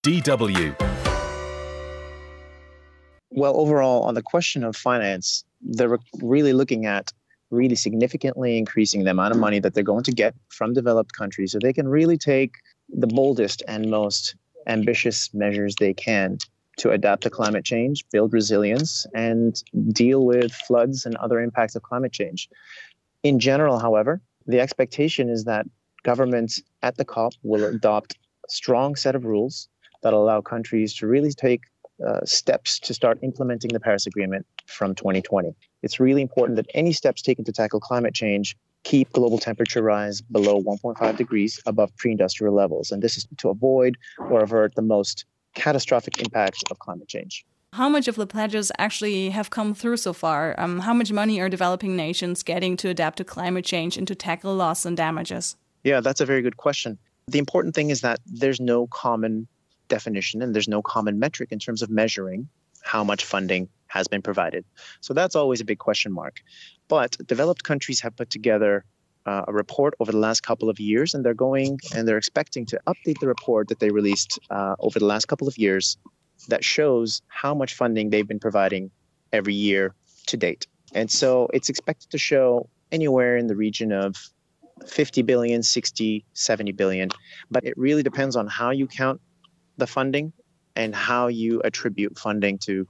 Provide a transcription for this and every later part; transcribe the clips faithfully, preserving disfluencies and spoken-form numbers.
D W. Well, overall, on the question of finance, they're really looking at really significantly increasing the amount of money that they're going to get from developed countries so they can really take the boldest and most ambitious measures they can to adapt to climate change, build resilience, and deal with floods and other impacts of climate change. In general, however, the expectation is that governments at the COP will adopt a strong set of rules that allow countries to really take uh, steps to start implementing the Paris Agreement from twenty twenty. It's really important that any steps taken to tackle climate change keep global temperature rise below one point five degrees above pre-industrial levels. And this is to avoid or avert the most catastrophic impacts of climate change. How much of the pledges actually have come through so far? Um, how much money are developing nations getting to adapt to climate change and to tackle loss and damages? Yeah, that's a very good question. The important thing is that there's no common definition and there's no common metric in terms of measuring how much funding has been provided. So that's always a big question mark. But developed countries have put together uh, a report over the last couple of years, and they're going and they're expecting to update the report that they released uh, over the last couple of years that shows how much funding they've been providing every year to date. And so it's expected to show anywhere in the region of fifty billion, sixty, seventy billion. But it really depends on how you count the funding and how you attribute funding to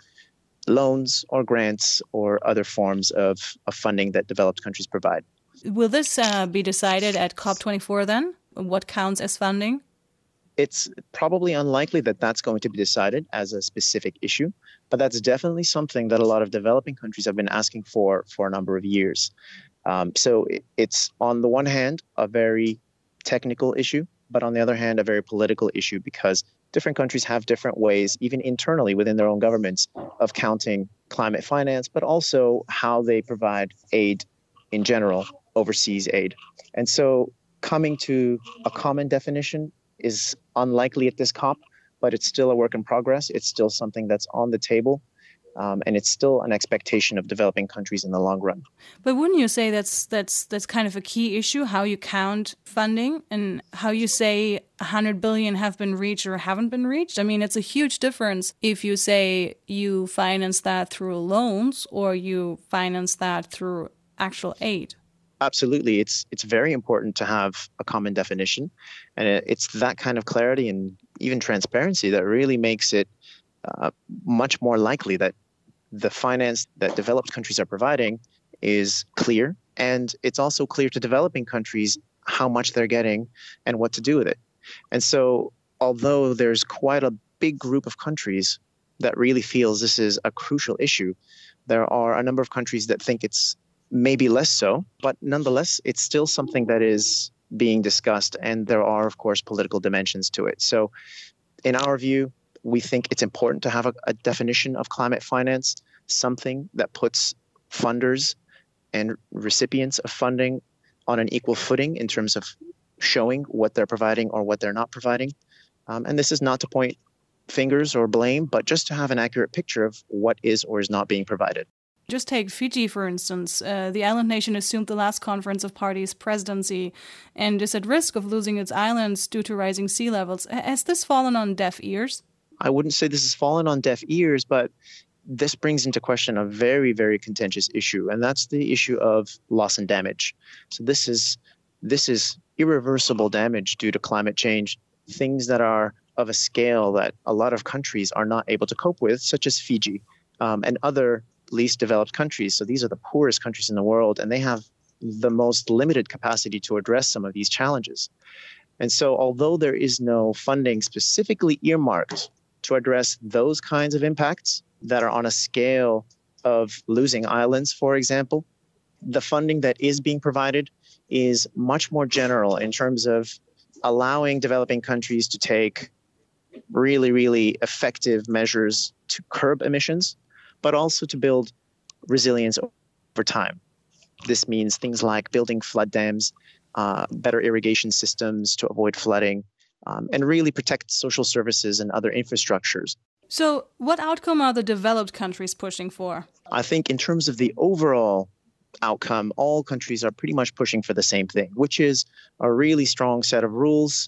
loans or grants or other forms of, of funding that developed countries provide. Will this uh, be decided at COP twenty-four then? What counts as funding? It's probably unlikely that that's going to be decided as a specific issue, but that's definitely something that a lot of developing countries have been asking for for a number of years. Um, so it, it's on the one hand a very technical issue, but on the other hand a very political issue because different countries have different ways, even internally within their own governments, of counting climate finance, but also how they provide aid in general, overseas aid. And so coming to a common definition is unlikely at this COP, but it's still a work in progress. It's still something that's on the table. Um, and it's still an expectation of developing countries in the long run. But wouldn't you say that's that's that's kind of a key issue, how you count funding and how you say one hundred billion have been reached or haven't been reached? I mean, it's a huge difference if you say you finance that through loans or you finance that through actual aid. Absolutely. It's it's very important to have a common definition. And it's that kind of clarity and even transparency that really makes it uh, much more likely that the finance that developed countries are providing is clear. And it's also clear to developing countries how much they're getting and what to do with it. And so although there's quite a big group of countries that really feels this is a crucial issue, there are a number of countries that think it's maybe less so, but nonetheless, it's still something that is being discussed. And there are, of course, political dimensions to it. So in our view, we think it's important to have a, a definition of climate finance, something that puts funders and recipients of funding on an equal footing in terms of showing what they're providing or what they're not providing. Um, and this is not to point fingers or blame, but just to have an accurate picture of what is or is not being provided. Just take Fiji, for instance. Uh, the island nation assumed the last Conference of Parties presidency and is at risk of losing its islands due to rising sea levels. Has this fallen on deaf ears? I wouldn't say this has fallen on deaf ears, but this brings into question a very, very contentious issue, and that's the issue of loss and damage. So this is this is irreversible damage due to climate change, things that are of a scale that a lot of countries are not able to cope with, such as Fiji um, and other least developed countries. So these are the poorest countries in the world, and they have the most limited capacity to address some of these challenges. And so although there is no funding specifically earmarked to address those kinds of impacts that are on a scale of losing islands, for example, the funding that is being provided is much more general in terms of allowing developing countries to take really, really effective measures to curb emissions, but also to build resilience over time. This means things like building flood dams, uh, better irrigation systems to avoid flooding, um, and really protect social services and other infrastructures. So what outcome are the developed countries pushing for? I think in terms of the overall outcome, all countries are pretty much pushing for the same thing, which is a really strong set of rules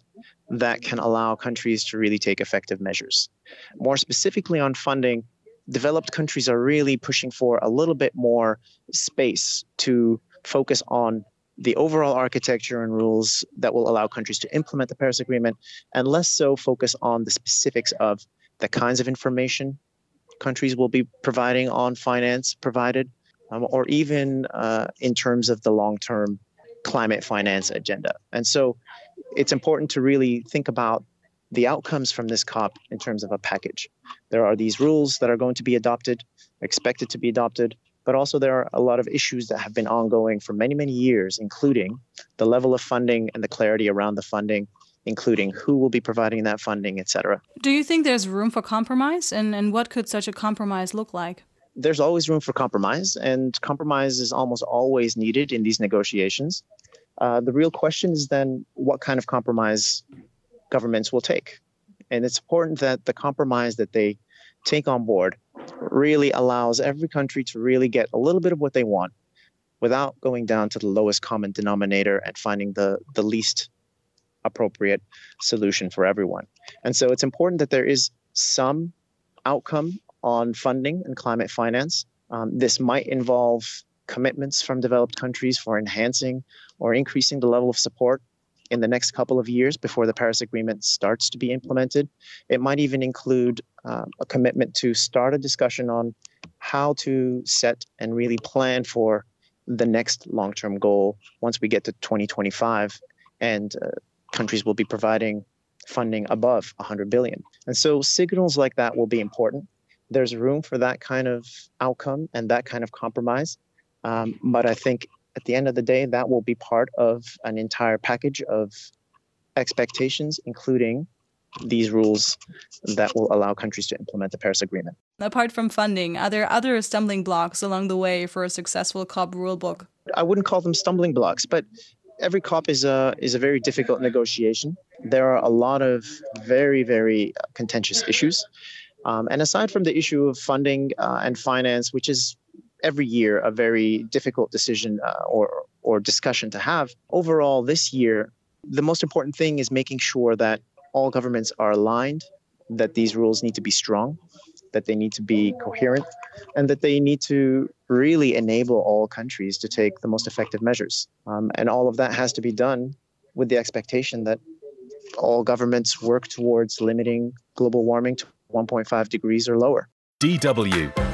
that can allow countries to really take effective measures. More specifically on funding, developed countries are really pushing for a little bit more space to focus on the overall architecture and rules that will allow countries to implement the Paris Agreement, and less so focus on the specifics of the kinds of information countries will be providing on finance provided, um, or even uh, in terms of the long-term climate finance agenda. And so it's important to really think about the outcomes from this COP in terms of a package. There are these rules that are going to be adopted, expected to be adopted, but also there are a lot of issues that have been ongoing for many, many years, including the level of funding and the clarity around the funding, including who will be providing that funding, et cetera. Do you think there's room for compromise? And, and what could such a compromise look like? There's always room for compromise, and compromise is almost always needed in these negotiations. Uh, the real question is then what kind of compromise governments will take. And it's important that the compromise that they take on board really allows every country to really get a little bit of what they want without going down to the lowest common denominator and finding the, the least appropriate solution for everyone. And so it's important that there is some outcome on funding and climate finance. Um, this might involve commitments from developed countries for enhancing or increasing the level of support in the next couple of years before the Paris Agreement starts to be implemented. It might even include uh, a commitment to start a discussion on how to set and really plan for the next long-term goal once we get to twenty twenty-five, and uh, countries will be providing funding above one hundred billion. And so signals like that will be important. There's room for that kind of outcome and that kind of compromise. Um, but I think at the end of the day, that will be part of an entire package of expectations, including these rules that will allow countries to implement the Paris Agreement. Apart from funding, are there other stumbling blocks along the way for a successful COP rulebook? I wouldn't call them stumbling blocks, but every COP is a is a very difficult negotiation. There are a lot of very, very contentious issues. Um, and aside from the issue of funding uh, and finance, which is every year a very difficult decision uh, or or discussion to have, overall this year, the most important thing is making sure that all governments are aligned, that these rules need to be strong, that they need to be coherent, and that they need to really enable all countries to take the most effective measures. Um, and all of that has to be done with the expectation that all governments work towards limiting global warming to one point five degrees or lower. D W